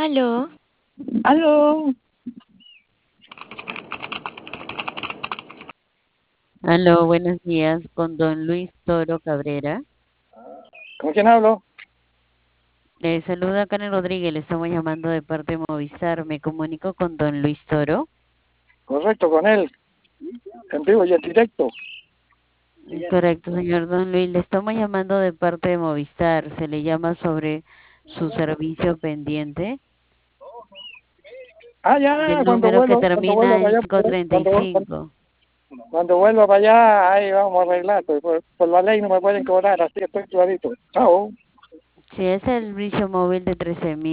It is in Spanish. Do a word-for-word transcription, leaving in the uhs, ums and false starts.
Aló, Aló, Aló, buenos días, con don Luis Toro Cabrera. ¿con quién hablo? Le saluda Karen Rodríguez, le estamos llamando de parte de Movistar. Me comunico con don Luis Toro. Correcto, con él, en vivo y en directo. Correcto, señor don Luis. Le estamos llamando de parte de Movistar. Se le llama sobre su servicio pendiente. Ah, Del ya, cuando número que vuelvo, cuando vuelvo termina para en allá, cuando, cuando, quinientos treinta y cinco. cuando vuelvo para allá, ahí vamos a arreglar, pues, por, por la ley no me pueden cobrar, así que estoy clarito. Chao. Si es el servicio móvil de trece mil.